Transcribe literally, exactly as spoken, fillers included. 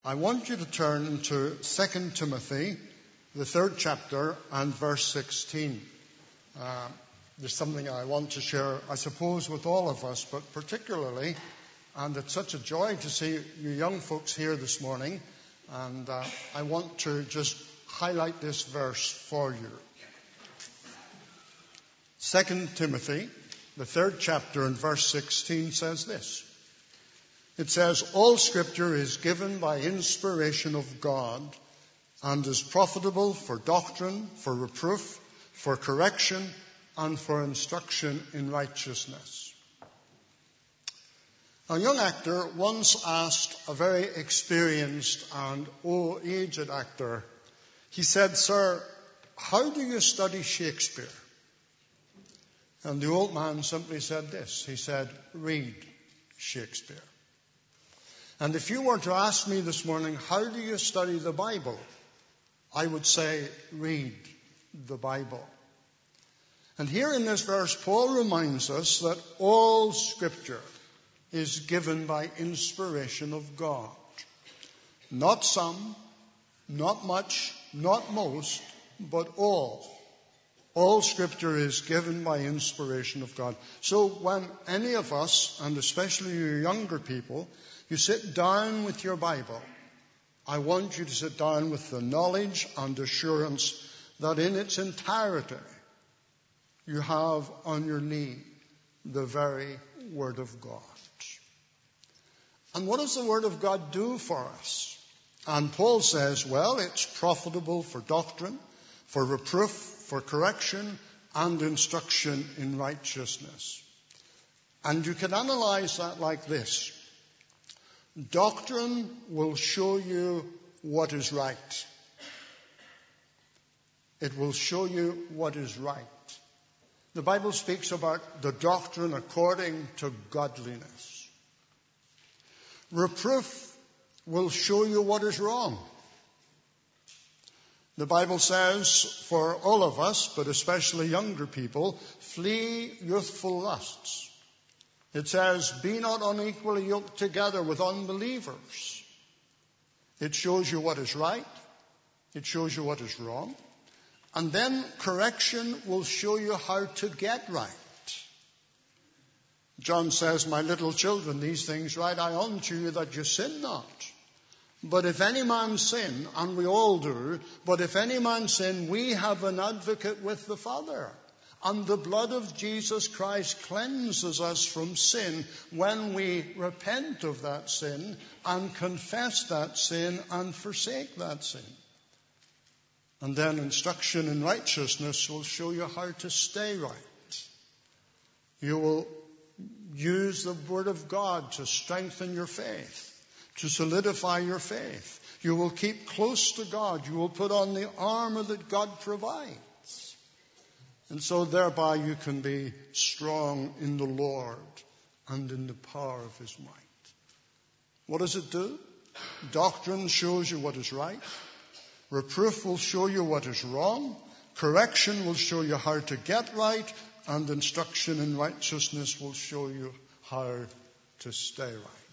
I want you to turn to Second Timothy, the third chapter, and verse sixteen. Uh, there's something I want to share, I suppose, with all of us, but particularly, and it's such a joy to see you young folks here this morning, and uh, I want to just highlight this verse for you. Second Timothy, the third chapter, and verse sixteen says this. It says, all Scripture is given by inspiration of God and is profitable for doctrine, for reproof, for correction, and for instruction in righteousness. A young actor once asked a very experienced and old-aged actor, he said, "Sir, how do you study Shakespeare?" And the old man simply said this. He said, "Read Shakespeare." And if you were to ask me this morning, how do you study the Bible? I would say, read the Bible. And here in this verse, Paul reminds us that all Scripture is given by inspiration of God. Not some, not much, not most, but all. All Scripture is given by inspiration of God. So when any of us, and especially you younger people, you sit down with your Bible, I want you to sit down with the knowledge and assurance that in its entirety you have on your knee the very Word of God. And what does the Word of God do for us? And Paul says, well, it's profitable for doctrine, for reproof, for correction, and instruction in righteousness. And you can analyze that like this. Doctrine will show you what is right. It will show you what is right. The Bible speaks about the doctrine according to godliness. Reproof will show you what is wrong. The Bible says for all of us, but especially younger people, flee youthful lusts. It says, be not unequally yoked together with unbelievers. It shows you what is right. It shows you what is wrong. And then correction will show you how to get right. John says, my little children, these things write I unto you that you sin not. But if any man sin, and we all do, but if any man sin, we have an advocate with the Father. And the blood of Jesus Christ cleanses us from sin when we repent of that sin and confess that sin and forsake that sin. And then instruction in righteousness will show you how to stay right. You will use the Word of God to strengthen your faith, to solidify your faith. You will keep close to God. You will put on the armor that God provides. And so thereby you can be strong in the Lord and in the power of His might. What does it do? Doctrine shows you what is right. Reproof will show you what is wrong. Correction will show you how to get right. And instruction in righteousness will show you how to stay right.